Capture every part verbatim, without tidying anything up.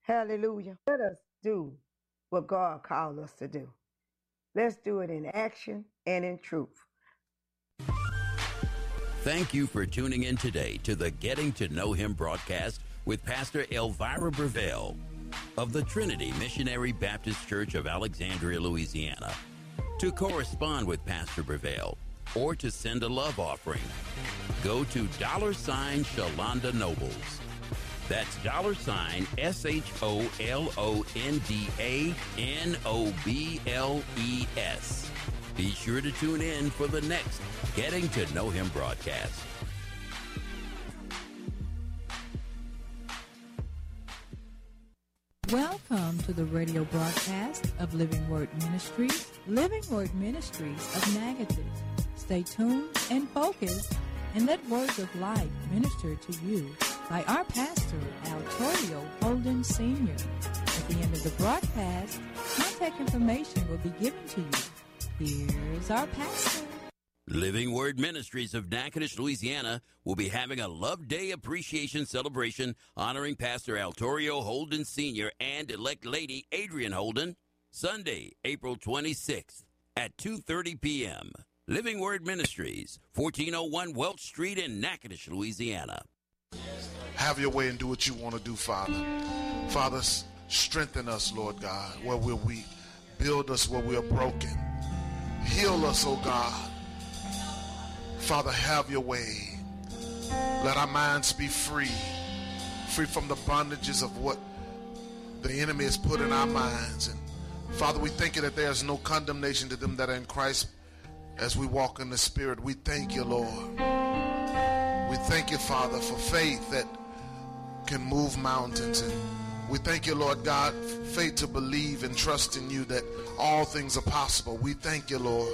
Hallelujah. Let us do what God called us to do. Let's do it in action and in truth. Thank you for tuning in today to the Getting to Know Him broadcast with Pastor Elvira Breville of the Trinity Missionary Baptist Church of Alexandria, Louisiana. To correspond with Pastor Breville or to send a love offering, go to dollar sign Shalonda Nobles. That's dollar sign S H O L O N D A N O B L E S. Be sure to tune in for the next Getting to Know Him broadcast. Welcome to the radio broadcast of Living Word Ministries, Living Word Ministries of Natchitoches. Stay tuned and focus and let words of life minister to you by our pastor, Altorio Holden Senior At the end of the broadcast, contact information will be given to you. Here's our pastor. Living Word Ministries of Natchitoches, Louisiana will be having a Love Day Appreciation Celebration honoring Pastor Altorio Holden Senior and elect Lady Adrian Holden, Sunday, April twenty-sixth at two thirty p.m. Living Word Ministries, fourteen oh one Welch Street in Natchitoches, Louisiana. Have your way and do what you want to do, Father. Father, strengthen us, Lord God, where we're weak. Build us where we are broken. Heal us, oh God. Father, have your way. Let our minds be free. Free from the bondages of what the enemy has put in our minds. And Father, we thank you that there is no condemnation to them that are in Christ as we walk in the Spirit. We thank you, Lord. We thank you, Father, for faith that can move mountains. And we thank you, Lord God, for faith to believe and trust in you that all things are possible. We thank you, Lord.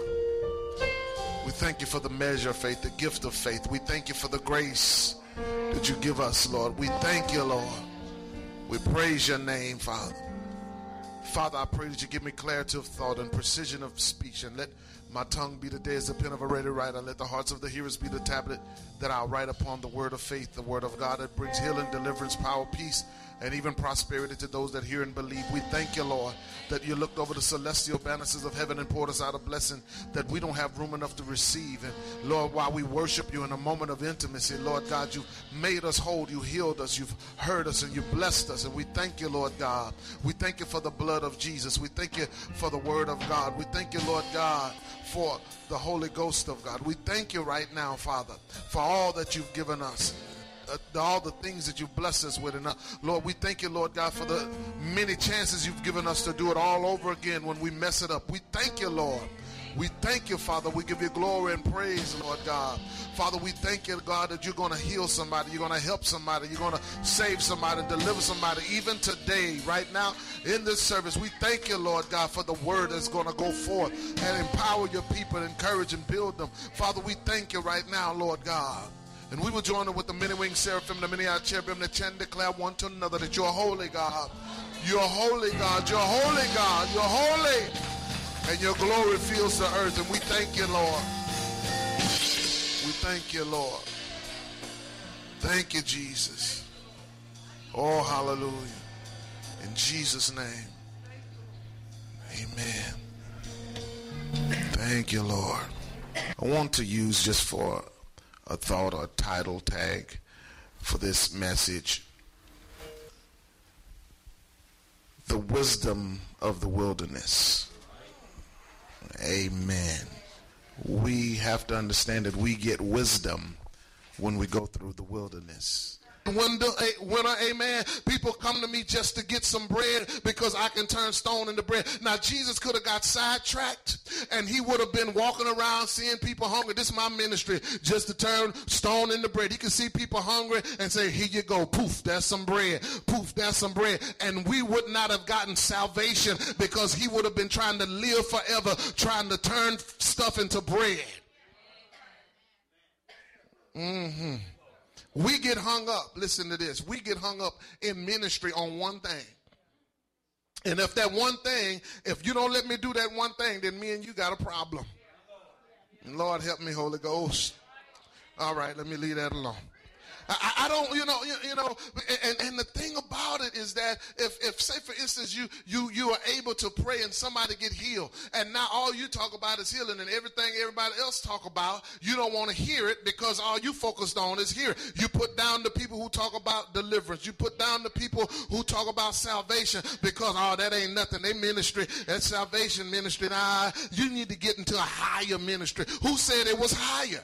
We thank you for the measure of faith, the gift of faith. We thank you for the grace that you give us, Lord. We thank you, Lord. We praise your name, Father. Father, I pray that you give me clarity of thought and precision of speech, and let my tongue be the day as the pen of a ready writer. Let the hearts of the hearers be the tablet that I'll write upon the word of faith, the word of God that brings healing, deliverance, power, peace, and even prosperity to those that hear and believe. We thank you, Lord, that you looked over the celestial banisters of heaven and poured us out a blessing that we don't have room enough to receive. And Lord, while we worship you in a moment of intimacy, Lord God, you made us whole, you healed us, you've heard us, and you blessed us. And we thank you, Lord God. We thank you for the blood of Jesus. We thank you for the word of God. We thank you, Lord God, for the Holy Ghost of God. We thank you right now, Father, for all that you've given us. Uh, all the things that you bless us with. And uh, Lord, we thank you, Lord God, for the many chances you've given us to do it all over again when we mess it up. We thank you, Lord. We thank you, Father. We give you glory and praise, Lord God. Father, we thank you, God, that you're going to heal somebody. You're going to help somebody. You're going to save somebody, deliver somebody. Even today, right now, in this service, we thank you, Lord God, for the word that's going to go forth and empower your people, encourage and build them. Father, we thank you right now, Lord God. And we will join them with the many-winged seraphim, the many-eyed cherubim, that chant and declare one to another that you're holy, God. You're holy, God. You're holy, God. You're holy. And your glory fills the earth. And we thank you, Lord. We thank you, Lord. Thank you, Jesus. Oh, hallelujah. In Jesus' name. Amen. Thank you, Lord. I want to use just for a thought or a title tag for this message, the wisdom of the wilderness. Amen. We have to understand that we get wisdom when we go through the wilderness. When the winter, amen, people come to me just to get some bread because I can turn stone into bread. Now, Jesus could have got sidetracked and he would have been walking around seeing people hungry. This is my ministry, just to turn stone into bread. He could see people hungry and say, here you go, poof, there's some bread, poof, there's some bread. And we would not have gotten salvation because he would have been trying to live forever, trying to turn stuff into bread. Mm-hmm. We get hung up, listen to this, we get hung up in ministry on one thing. And if that one thing, if you don't let me do that one thing, then me and you got a problem. Lord help me, Holy Ghost. All right, let me leave that alone. I, I don't, you know, you, you know, and, and the thing about it is that if, if, say, for instance, you you you are able to pray and somebody get healed, and now all you talk about is healing, and everything everybody else talk about, you don't want to hear it because all you focused on is here. You put down the people who talk about deliverance. You put down the people who talk about salvation because, oh, that ain't nothing. They ministry, that salvation ministry. Nah, you need to get into a higher ministry. Who said it was higher?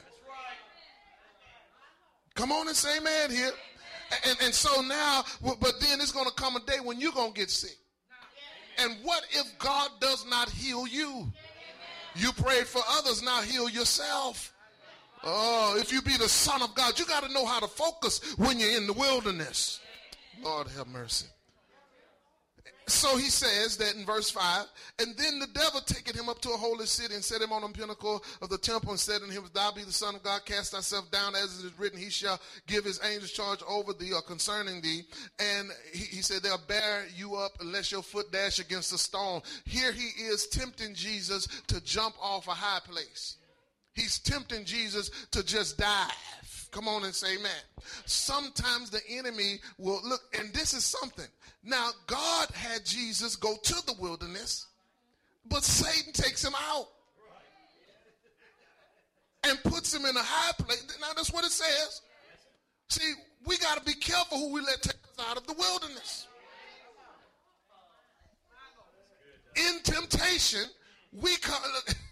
Come on and say amen here. And, and so now, but then it's going to come a day when you're going to get sick. And what if God does not heal you? You prayed for others, now heal yourself. Oh, if you be the Son of God, you got to know how to focus when you're in the wilderness. Lord have mercy. So he says that in verse five, and then the devil taketh him up to a holy city and set him on the pinnacle of the temple and said unto him, if thou be the Son of God, cast thyself down, as it is written, he shall give his angels charge over thee or concerning thee. And he, he said, they'll bear you up unless your foot dash against a stone. Here he is tempting Jesus to jump off a high place. He's tempting Jesus to just dive. Come on and say amen. Sometimes the enemy will look, and this is something. Now, God had Jesus go to the wilderness, but Satan takes him out and puts him in a high place. Now, that's what it says. See, we got to be careful who we let take us out of the wilderness. In temptation, we come.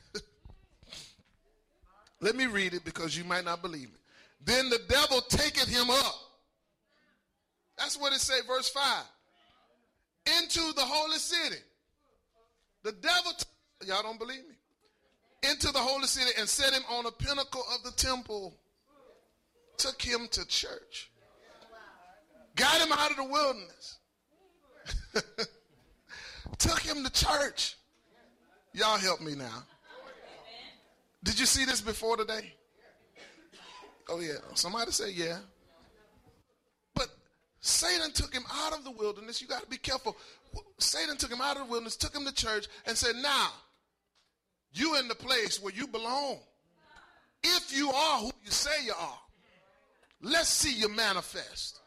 Let me read it because you might not believe me. Then the devil taketh him up. That's what it say, verse five. Into the holy city. The devil, t- y'all don't believe me. Into the holy city and set him on a pinnacle of the temple. Took him to church. Got him out of the wilderness. Took him to church. Y'all help me now. Did you see this before today? Oh, yeah. Somebody say, yeah. But Satan took him out of the wilderness. You got to be careful. Satan took him out of the wilderness, took him to church, and said, now, you in the place where you belong. If you are who you say you are, let's see you manifest.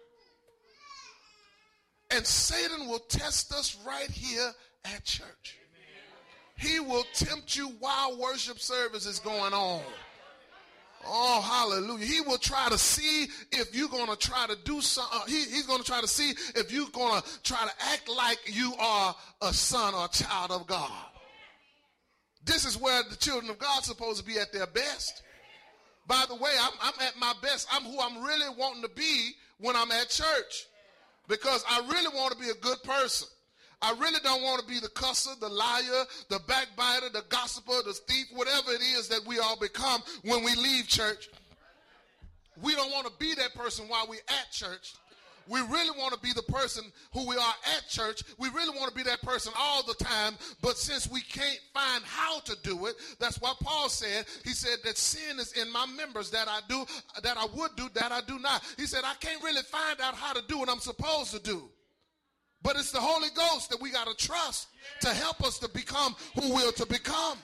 And Satan will test us right here at church. He will tempt you while worship service is going on. Oh, hallelujah. He will try to see if you're going to try to do something. Uh, he, he's going to try to see if you're going to try to act like you are a son or a child of God. This is where the children of God are supposed to be at their best. By the way, I'm, I'm at my best. I'm who I'm really wanting to be when I'm at church. Because I really want to be a good person. I really don't want to be the cusser, the liar, the backbiter, the gossiper, the thief, whatever it is that we all become when we leave church. We don't want to be that person while we're at church. We really want to be the person who we are at church. We really want to be that person all the time. But since we can't find how to do it, that's what Paul said. He said that sin is in my members, that I do, that I would do, that I do not. He said I can't really find out how to do what I'm supposed to do. But it's the Holy Ghost that we got to trust to help us to become who we're to become.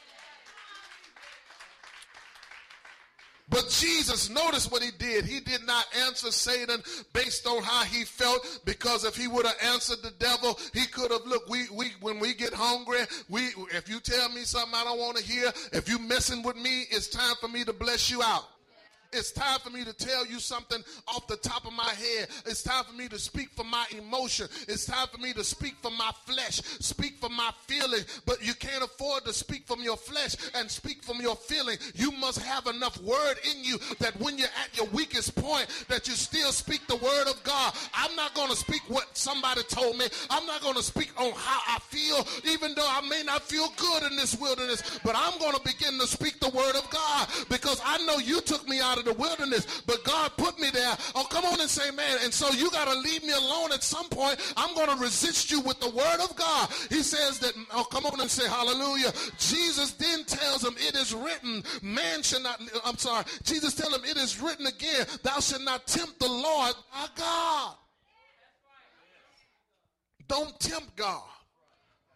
But Jesus, notice what he did. He did not answer Satan based on how he felt, because if he would have answered the devil, he could have, look, we, we when we get hungry, we if you tell me something I don't want to hear, if you messing with me, it's time for me to bless you out. It's time for me to tell you something off the top of my head. It's time for me to speak from my emotion. It's time for me to speak from my flesh, speak from my feeling. But you can't afford to speak from your flesh and speak from your feeling. You must have enough word in you that when you're at your weakest point, that you still speak the word of God. I'm not going to speak what somebody told me. I'm not going to speak on how I feel, even though I may not feel good in this wilderness. But I'm going to begin to speak the word of God, because I know you took me out of the wilderness, but God put me there. Oh, come on and say, man. And so you got to leave me alone at some point. I'm going to resist you with the word of God. He says that, oh, come on and say hallelujah. Jesus then tells him, it is written, man shall not, I'm sorry. Jesus tells him, it is written again, thou shalt not tempt the Lord thy God. Don't tempt God.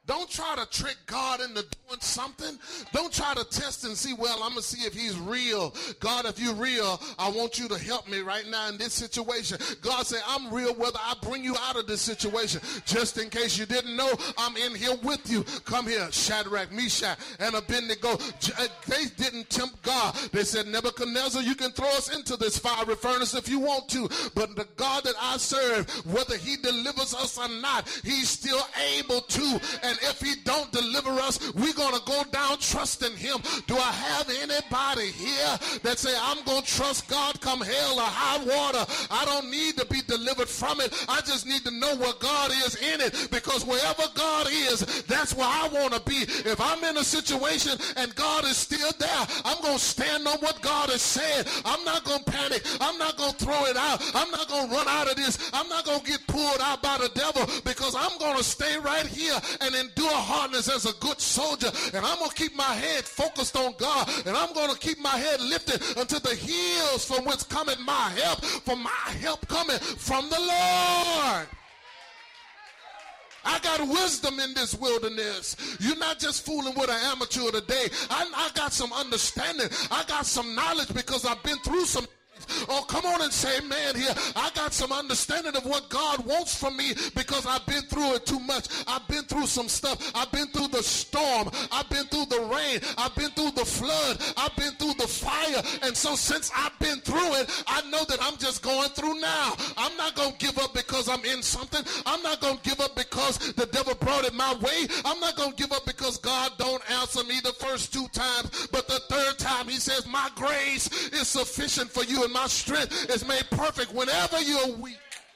Don't try to trick God into doing something. Don't try to test and see, well, I'm going to see if he's real. God, if you're real, I want you to help me right now in this situation. God said, I'm real whether I bring you out of this situation. Just in case you didn't know, I'm in here with you. Come here, Shadrach, Meshach, and Abednego. They didn't tempt God. They said, Nebuchadnezzar, you can throw us into this fiery furnace if you want to, but the God that I serve, whether he delivers us or not, he's still able to. And if he don't deliver us, we're going to go down trusting him. Do I have anybody here that say, I'm going to trust God come hell or high water? I don't need to be delivered from it. I just need to know where God is in it, because wherever God is, that's where I want to be. If I'm in a situation and God is still there, I'm going to stand on what God has said. I'm not going to panic. I'm not going to throw it out. I'm not going to run out of this. I'm not going to get pulled out by the devil, because I'm going to stay right here and endure hardness as a good soldier. And I'm going to keep my head focused on God. And I'm going to keep my head lifted unto the hills from whence cometh my help. For my help cometh from the Lord. I got wisdom in this wilderness. You're not just fooling with an amateur today. I, I got some understanding. I got some knowledge because I've been through some. Oh, come on and say amen here. I got some understanding of what God wants from me because I've been through it too much. I've been through some stuff. I've been through the storm. I've been through the rain. I've been through the flood. I've been through the fire. And so since I've been through it, I know that I'm just going through now. I'm not going to give up because I'm in something. I'm not going to give up because the devil brought it my way. I'm not going to give up because God don't answer me the first two times. But the third time he says, my grace is sufficient for you and my strength is made perfect whenever you're weak.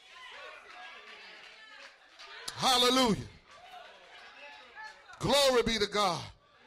Hallelujah. Glory be to God.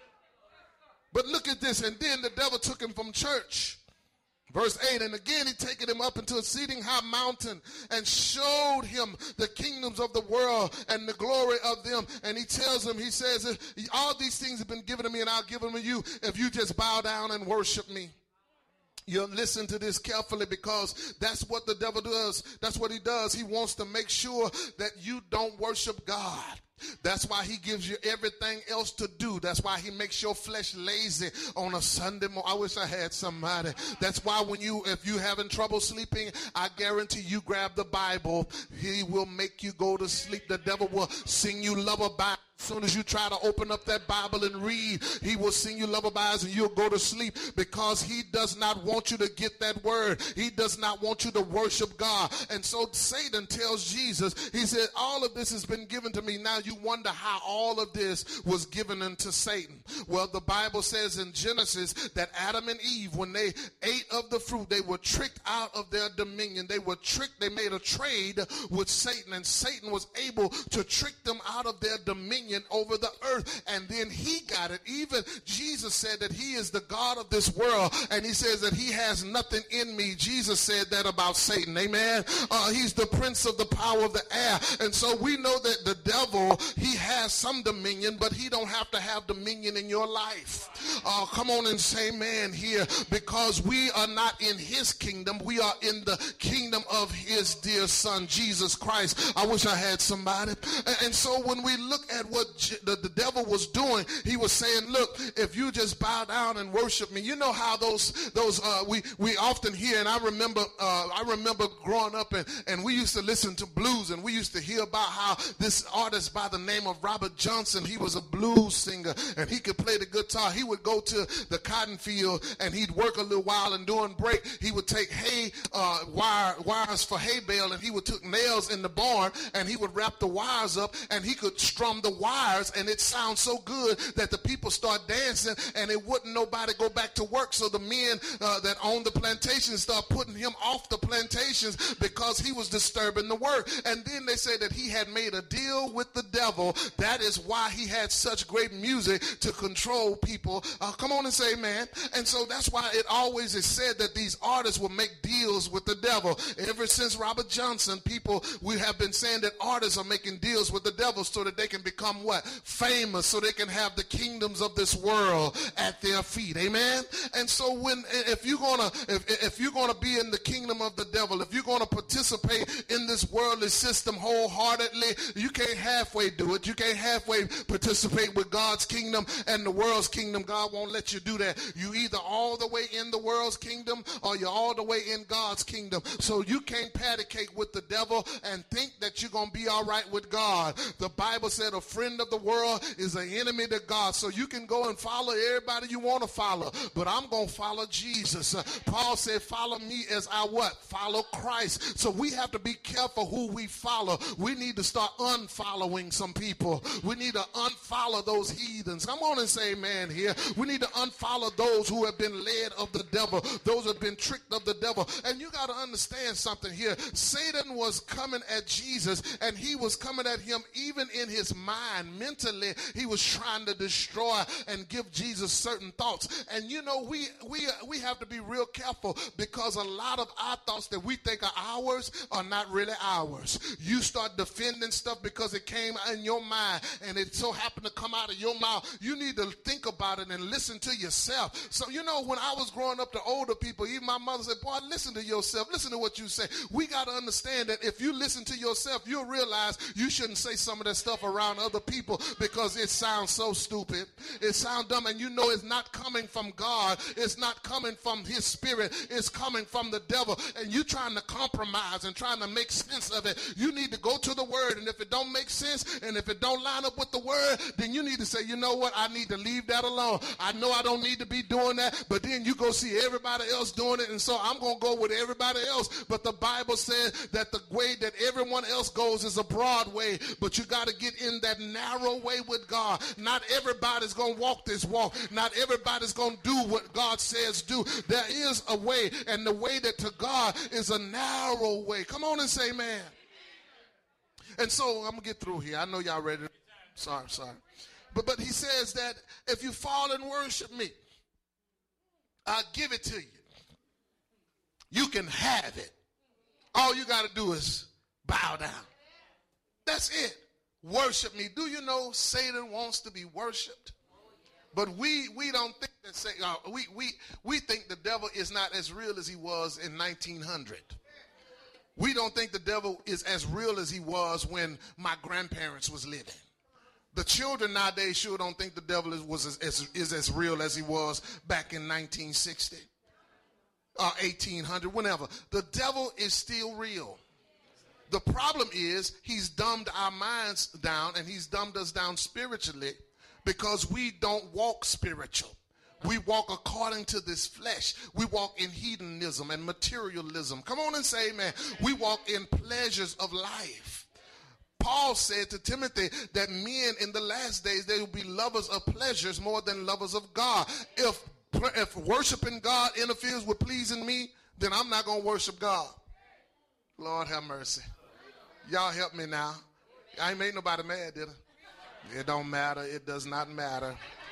But look at this. And then the devil took him from church. Verse eight, and again he taken him up into a exceeding high mountain and showed him the kingdoms of the world and the glory of them. And he tells him, he says, all these things have been given to me and I'll give them to you if you just bow down and worship me. You'll listen to this carefully, because that's what the devil does. That's what he does. He wants to make sure that you don't worship God. That's why he gives you everything else to do. That's why he makes your flesh lazy on a Sunday morning. I wish I had somebody. That's why when you, if you having trouble sleeping, I guarantee you grab the Bible. He will make you go to sleep. The devil will sing you lullaby. As soon as you try to open up that Bible and read, he will sing you lullabies and you'll go to sleep, because he does not want you to get that word. He does not want you to worship God. And so Satan tells Jesus, he said, all of this has been given to me. Now you wonder how all of this was given unto Satan. Well, the Bible says in Genesis that Adam and Eve, when they ate of the fruit, they were tricked out of their dominion. They were tricked. They made a trade with Satan, and Satan was able to trick them out of their dominion over the earth, and then he got it. Even Jesus said that he is the God of this world, and he says that he has nothing in me. Jesus said that about Satan. Amen. Uh, he's the prince of the power of the air, and so we know that the devil, he has some dominion, but he don't have to have dominion in your life. Uh, come on and say amen here, because we are not in his kingdom. We are in the kingdom of his dear son, Jesus Christ. I wish I had somebody. And, and so when we look at what what the, the devil was doing, he was saying, look, if you just bow down and worship me. You know how those those uh, we we often hear, and I remember uh, I remember growing up, and, and we used to listen to blues, and we used to hear about how this artist by the name of Robert Johnson, he was a blues singer, and he could play the guitar. He would go to the cotton field, and he'd work a little while, and during break, he would take hay uh, wire wires for hay bale, and he would take nails in the barn, and he would wrap the wires up, and he could strum the wires, and it sounds so good that the people start dancing, and it wouldn't nobody go back to work. So the men uh, that owned the plantations start putting him off the plantations because he was disturbing the work. And then they say that he had made a deal with the devil. That is why he had such great music to control people. Uh, come on and say amen. And so that's why it always is said that these artists will make deals with the devil. Ever since Robert Johnson, people, we have been saying that artists are making deals with the devil so that they can become what? Famous, so they can have the kingdoms of this world at their feet. Amen. And so when if you're gonna if, if you're gonna be in the kingdom of the devil, if you're gonna participate in this worldly system wholeheartedly, you can't halfway halfway do it. You can't halfway participate with God's kingdom and the world's kingdom. God won't let you do that. You either all the way in the world's kingdom or you're all the way in God's kingdom. So you can't patty cake with the devil and think that you're going to be all right with God. The Bible said a friend of the world is an enemy to God. So you can go and follow everybody you want to follow, but I'm going to follow Jesus. Uh, Paul said, follow me as I what? Follow Christ. So we have to be careful who we follow. We need to start unfollowing some people. We need to unfollow those heathens. Come on and say amen here. We need to unfollow those who have been led of the devil, those who have been tricked of the devil. And you got to understand something here. Satan was coming at Jesus, and he was coming at him even in his mind. Mentally, he was trying to destroy and give Jesus certain thoughts. And you know, we we we have to be real careful, because a lot of our thoughts that we think are ours are not really ours. You start defending stuff because it came in your mind and it so happened to come out of your mouth. You need to think about it and listen to yourself. So you know, when I was growing up to older people, even my mother said, boy, listen to yourself. Listen to what you say. We got to understand that if you listen to yourself, you'll realize you shouldn't say some of that stuff around other people because it sounds so stupid. It sounds dumb, and you know it's not coming from God. It's not coming from his spirit. It's coming from the devil. And you trying to compromise and trying to make sense of it. You need to go to the word, and if it don't make sense and if it don't line up with the word, then you need to say, you know what, I need to leave that alone. I know I don't need to be doing that, but then you go see everybody else doing it, and so I'm going to go with everybody else. But the Bible says that the way that everyone else goes is a broad way, but you got to get in that narrow way with God. Not everybody's going to walk this walk. Not everybody's going to do what God says do. There is a way, and the way that to God is a narrow way. Come on and say amen. And so I'm going to get through here. I know y'all ready. Sorry, sorry. But, but he says that if you fall and worship me, I'll give it to you. You can have it. All you got to do is bow down. That's it. Worship me. Do you know Satan wants to be worshiped? But we we don't think that Satan, uh, we we we think the devil is not as real as he was in nineteen hundred. We don't think the devil is as real as he was when my grandparents was living. The children nowadays sure don't think the devil is was as, as is as real as he was back in nineteen sixty or eighteen hundred, whenever. The devil is still real. The problem is he's dumbed our minds down, and he's dumbed us down spiritually, because we don't walk spiritual. We walk according to this flesh. We walk in hedonism and materialism. Come on and say amen. We walk in pleasures of life. Paul said to Timothy that men in the last days, they will be lovers of pleasures more than lovers of God. If, if worshiping God interferes with pleasing me, then I'm not going to worship God. Lord have mercy. Y'all help me now. I ain't made nobody mad, did I? It don't matter. It does not matter.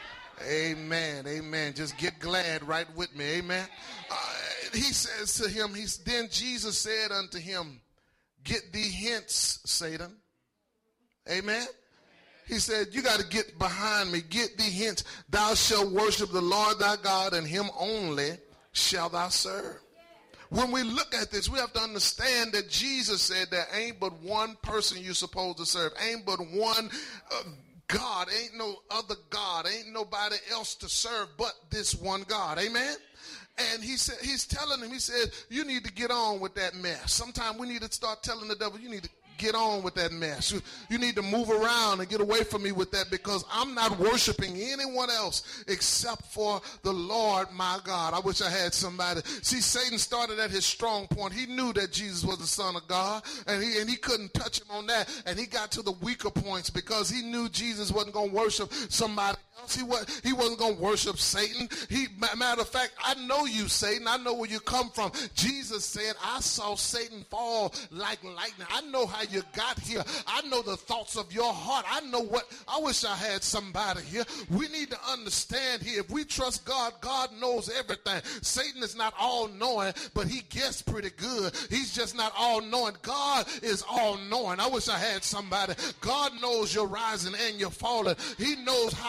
Amen. Amen. Just get glad right with me. Amen. Uh, he says to him, he's, then Jesus said unto him, get thee hence, Satan. Amen. He said, you got to get behind me. Get thee hence. Thou shalt worship the Lord thy God, and him only shalt thou serve. When we look at this, we have to understand that Jesus said there ain't but one person you're supposed to serve. Ain't but one uh, God. Ain't no other God. Ain't nobody else to serve but this one God. Amen? And he said, he's telling him, he said, you need to get on with that mess. Sometimes we need to start telling the devil, you need to get on with that mess. You, you need to move around and get away from me with that, because I'm not worshiping anyone else except for the Lord my God. I wish I had somebody. See, Satan started at his strong point. He knew that Jesus was the Son of God, and he and he couldn't touch him on that. And he got to the weaker points because he knew Jesus wasn't going to worship somebody else. He, was, he wasn't going to worship Satan. He, matter of fact, I know you, Satan. I know where you come from. Jesus said, I saw Satan fall like lightning. I know how you got here. I know the thoughts of your heart. I know what. I wish I had somebody here. We need to understand here. If we trust God, God knows everything. Satan is not all-knowing, but he gets pretty good. He's just not all-knowing. God is all-knowing. I wish I had somebody. God knows you're rising and you're falling. He knows how to get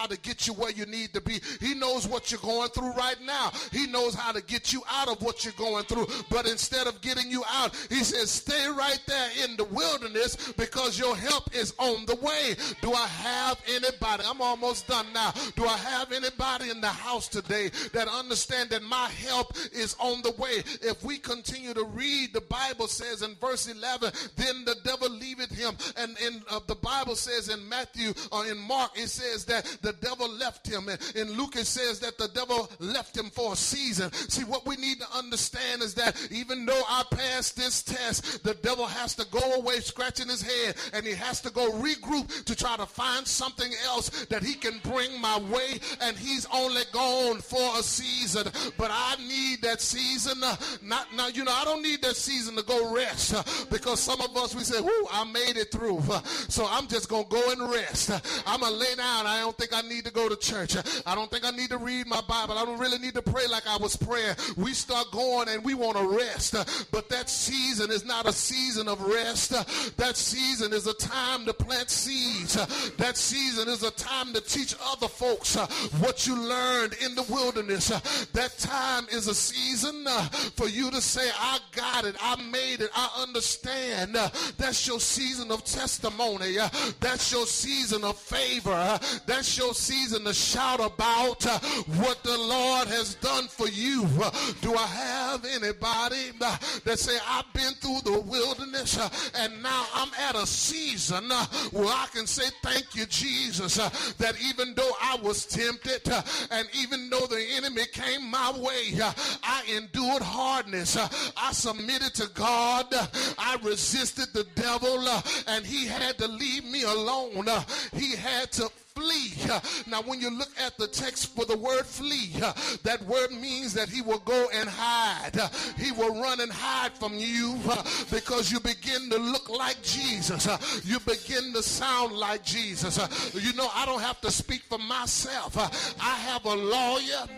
get you where you need to be. He knows what you're going through right now. He knows how to get you out of what you're going through. But instead of getting you out, he says, stay right there in the wilderness because your help is on the way. Do I have anybody? I'm almost done now. Do I have anybody in the house today that understand that my help is on the way? If we continue to read, the Bible says in verse eleven, then the devil leaveth him. And in uh, the Bible says in Matthew or in Mark, it says that the devil left him. And in Luke, it says that the devil left him for a season. See, what we need to understand is that even though I passed this test, the devil has to go away scratching his head, and he has to go regroup to try to find something else that he can bring my way, and he's only gone for a season. But I need that season. Uh, not now, you know, I don't need that season to go rest uh, because some of us, we say, whoo, I made it through. Uh, so I'm just going to go and rest. Uh, I'm going to lay down. I don't think I need to go to church. Uh, I don't think I need to read my Bible. I don't really need to pray like I was praying. We start going and we want to rest. Uh, but that season is not a season of rest. Uh, that season is a time to plant seeds. Uh, that season is a time to teach other folks uh, what you learned in the wilderness. Uh, that time is a season uh, for you to say, I got it. I made it. I understand. Uh, that's your season of testimony. Uh, that's your season of favor. Uh, that's your season to shout about uh, what the Lord has done for you. Uh, do I have anybody uh, that say, I've been through the wilderness uh, and now I'm at a season uh, where I can say, thank you, Jesus, uh, that even though I was tempted uh, and even though the enemy came my way, uh, I endured hardness. Uh, I submitted to God. Uh, I resisted the devil uh, and he had to leave me alone. Uh, he had to flee. Uh, now, when you look at the text for the word flee, uh, that word means that he will go and hide. Uh, he will run and hide from you uh, because you begin to look like Jesus. Uh, you begin to sound like Jesus. Uh, you know, I don't have to speak for myself. Uh, I have a lawyer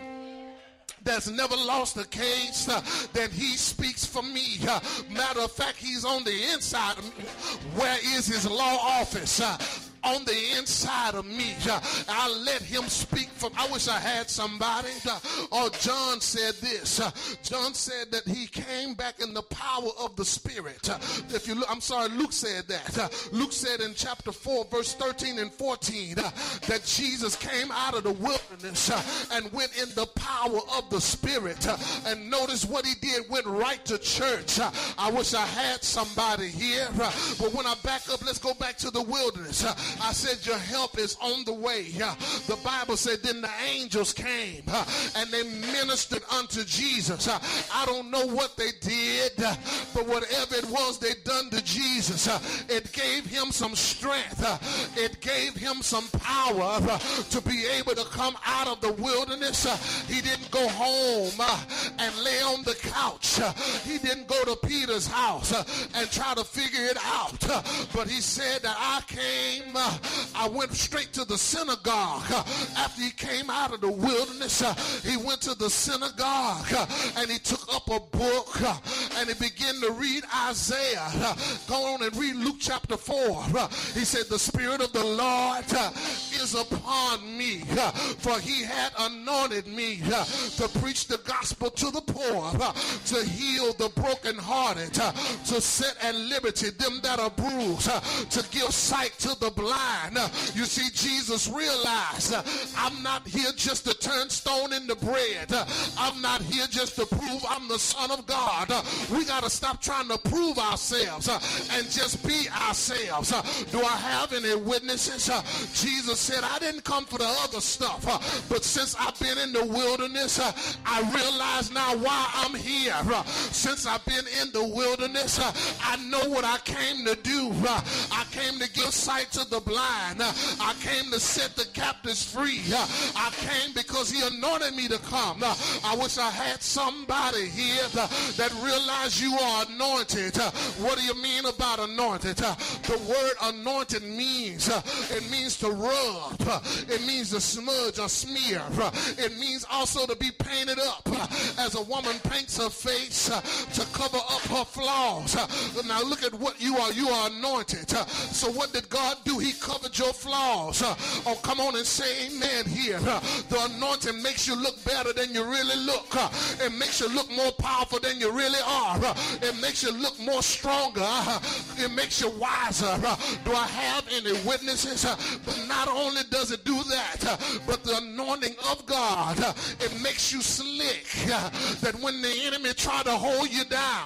that's never lost a case, uh, that he speaks for me. Uh, matter of fact, he's on the inside of me. Where is his law office? Uh, on the inside of me. Uh, I let him speak from. I wish I had somebody. Uh, or John said this. Uh, John said that he came back in the power of the Spirit. Uh, if you look, I'm sorry, Luke said that. Uh, Luke said in chapter four, verse thirteen and fourteen, uh, that Jesus came out of the wilderness uh, and went in the power of the Spirit. Uh, and notice what he did, went right to church. Uh, I wish I had somebody here. Uh, but when I back up, let's go back to the wilderness. Uh, I said your help is on the way. Uh, the Bible said then the angels came uh, and they ministered unto Jesus. Uh, I don't know what they did, uh, but whatever it was they done to Jesus, uh, it gave him some strength. Uh, it gave him some power uh, to be able to come out of the wilderness. Uh, he didn't go home uh, and lay on the couch. Uh, he didn't go to Peter's house uh, and try to figure it out. Uh, but he said that I came Uh, I went straight to the synagogue. Uh, after he came out of the wilderness, uh, he went to the synagogue uh, and he took up a book uh, and he began to read Isaiah. Uh, go on and read Luke chapter four. Uh, he said, the Spirit of the Lord uh, is upon me, uh, for he had anointed me uh, to preach the gospel to the poor, uh, to heal the brokenhearted, uh, to set at liberty them that are bruised, uh, to give sight to the blind. Uh, you see, Jesus realized uh, I'm not here just to turn stone into bread. Uh, I'm not here just to prove I'm the Son of God. Uh, we got to stop trying to prove ourselves uh, and just be ourselves. Uh, do I have any witnesses? Uh, Jesus said, I didn't come for the other stuff, uh, but since I've been in the wilderness, uh, I realize now why I'm here. Uh, since I've been in the wilderness, uh, I know what I came to do. Uh, I came to give sight to the blind. Uh, I came to set the captives free. Uh, I came because he anointed me to come. Uh, I wish I had somebody here uh, that realized you are anointed. Uh, what do you mean about anointed? Uh, the word anointed means, uh, it means to rub. rub. Uh, it means to smudge or smear. Uh, it means also to be painted up. Uh, as a woman paints her face uh, to cover up her flaws. Uh, now look at what you are. You are anointed. Uh, so what did God do? He covered your flaws. Uh, oh, come on and say amen here. Uh, the anointing makes you look better than you really look. Uh, it makes you look more powerful than you really are. Uh, it makes you look more stronger. Uh, it makes you wiser. Uh, do I have any witnesses? Uh, but not only does it do that, uh, but the anointing of God, uh, it makes you slick. Uh, that when the enemy try to hold you down,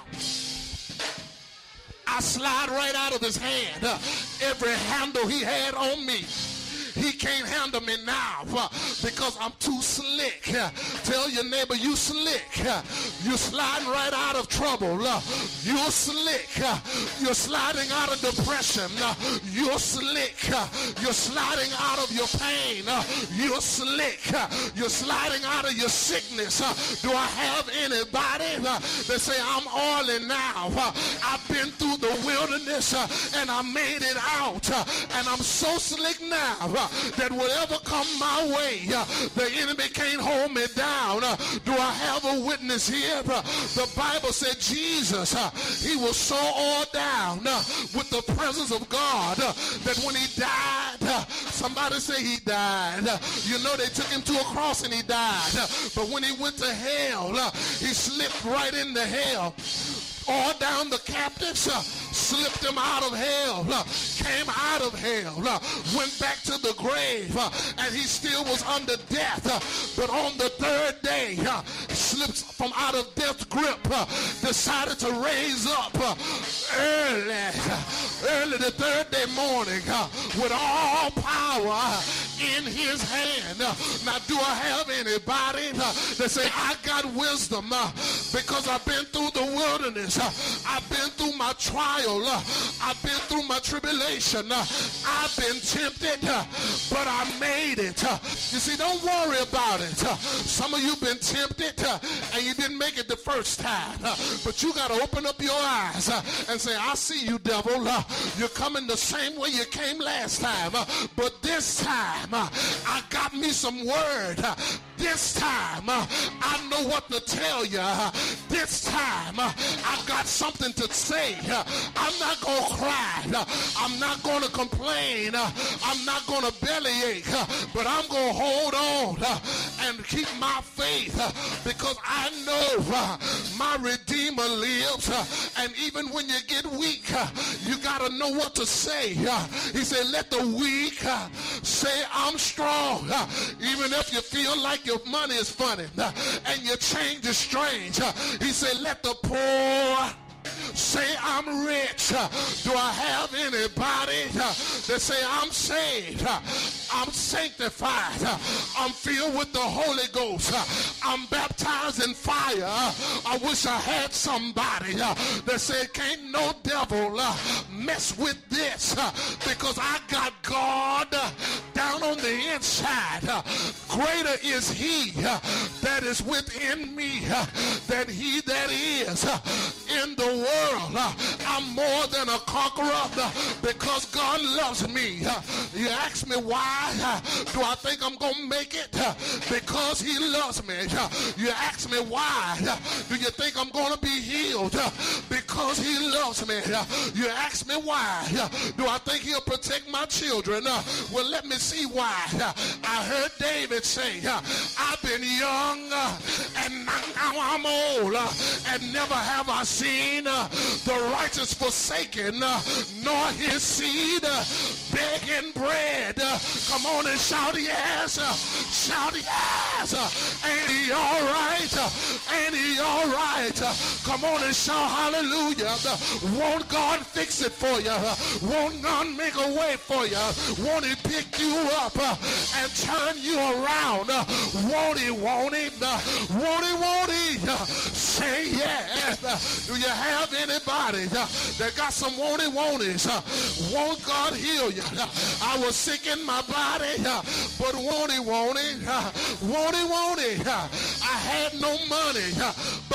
I slide right out of his hand. Uh, every handle he had on me, he can't handle me now uh, because I'm too slick. Uh, tell your neighbor, you slick. Uh, you're sliding right out of trouble. Uh, you're slick. Uh, you're sliding out of depression. Uh, you're slick. Uh, you're sliding out of your pain. Uh, you're slick. Uh, you're sliding out of your sickness. Uh, do I have anybody uh, that say I'm oily now? Uh, I've been through the wilderness uh, and I made it out. Uh, and I'm so slick now. Uh, that whatever come my way, uh, the enemy can't hold me down. Uh, do I have a witness here? Uh, the Bible said Jesus, uh, he was so oiled down uh, with the presence of God uh, that when he died, uh, somebody say he died. Uh, you know, they took him to a cross and he died. Uh, but when he went to hell, uh, he slipped right into hell. All down the captives, uh, slipped them out of hell, uh, came out of hell, uh, went back to the grave, uh, and he still was under death. Uh, but on the third day, uh, slipped from out of death's grip, uh, decided to raise up uh, early, uh, early the third day morning uh, with all power in his hand. Uh, now, do I have anybody uh, that say, I got wisdom uh, because I've been through the wilderness. Uh, I've been through my trial. Uh, I've been through my tribulation. Uh, I've been tempted, uh, but I made it. Uh, you see, don't worry about it. Uh, some of you been tempted uh, and you didn't make it the first time. Uh, but you got to open up your eyes uh, and say, I see you, devil. Uh, you're coming the same way you came last time. Uh, but this time, uh, I got me some word. Uh, this time, uh, I know what to tell you. Uh, this time, uh, I got something to say. Uh, I'm not going to cry. Uh, I'm not going to complain. Uh, I'm not going to bellyache. Uh, but I'm going to hold on uh, and keep my faith uh, because I know uh, my Redeemer lives. Uh, and even when you get weak, uh, you got to know what to say. Uh, he said, let the weak uh, say, I'm strong. Uh, even if you feel like your money is funny uh, and your change is strange. Uh, he said, let the poor say I'm rich. Uh, do I have anybody uh, that say I'm saved? Uh, I'm sanctified. Uh, I'm filled with the Holy Ghost. Uh, I'm baptized in fire. Uh, I wish I had somebody uh, that said can't no devil uh, mess with this uh, because I got God uh, down on the inside. Uh, greater is he uh, that is within me uh, than he that is uh, in the world. Uh, I'm more than a conqueror uh, because God loves me. Uh, you ask me why uh, do I think I'm going to make it? Uh, because he loves me. Uh, you ask me why uh, do you think I'm going to be healed? Uh, because he loves me. Uh, you ask me why uh, do I think he'll protect my children? Uh, well, let me see why. Uh, I heard David say, uh, I've been young uh, and now I'm old uh, and never have I seen uh, the righteous forsaken, uh, nor his seed uh, begging bread. Uh, come on and shout yes, uh, shout yes. Uh, ain't he all right? Uh, ain't he all right? Uh, come on and shout hallelujah. Uh, won't God fix it for you? Uh, won't God make a way for you? Uh, won't he pick you up uh, and turn you around? Uh, won't he, won't he? Uh, won't he, won't he? Uh, say yes. Uh, do you have anybody uh, that got some won't-it, won't-it's? Uh, won't God heal you? Uh, I was sick in my body, uh, but won't he, won't he? Uh, won't he, won't he? Uh, I had no money, uh, but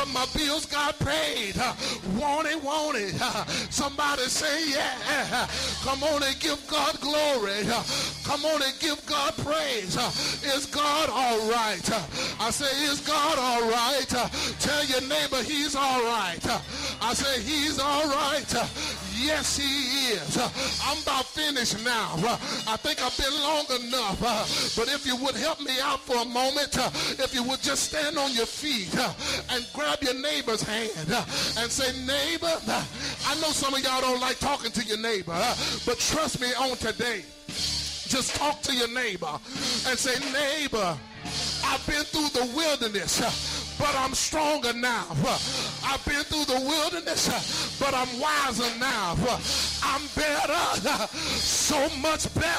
my bills got paid. Want it, want it. Somebody say yeah. Come on and give God glory. Come on and give God praise. Is God all right? I say, is God all right? Tell your neighbor he's all right. I say, he's all right. Yes, he is. I'm about finished now. I think I've been long enough. But if you would help me out for a moment, if you would just stand on your feet and grab your neighbor's hand and say, neighbor, I know some of y'all don't like talking to your neighbor, but trust me on today. Just talk to your neighbor and say, neighbor, I've been through the wilderness, but I'm stronger now. I've been through the wilderness, but I'm wiser now. I'm better, so much better.